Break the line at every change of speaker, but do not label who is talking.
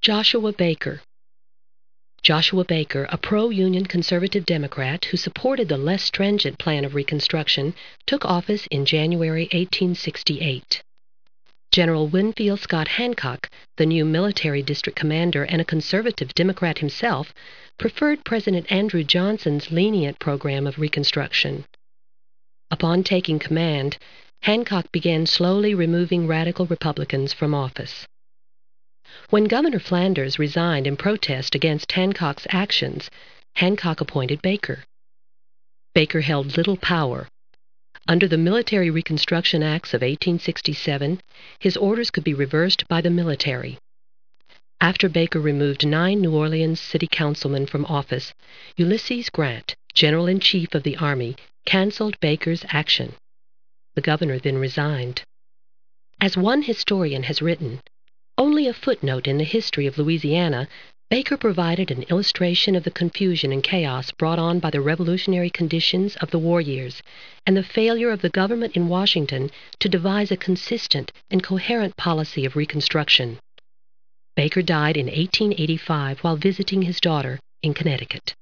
Joshua Baker. Joshua Baker, a pro-Union conservative Democrat who supported the less stringent plan of Reconstruction, took office in January 1868. General Winfield Scott Hancock, the new military district commander and a conservative Democrat himself, preferred President Andrew Johnson's lenient program of Reconstruction. Upon taking command, Hancock began slowly removing radical Republicans from office. When Governor Flanders resigned in protest against Hancock's actions, Hancock appointed Baker. Baker held little power. Under the Military Reconstruction Acts of 1867, his orders could be reversed by the military. After Baker removed 9 New Orleans city councilmen from office, Ulysses Grant, General-in-Chief of the Army, canceled Baker's action. The governor then resigned. As one historian has written, only a footnote in the history of Louisiana, Baker provided an illustration of the confusion and chaos brought on by the revolutionary conditions of the war years and the failure of the government in Washington to devise a consistent and coherent policy of Reconstruction. Baker died in 1885 while visiting his daughter in Connecticut.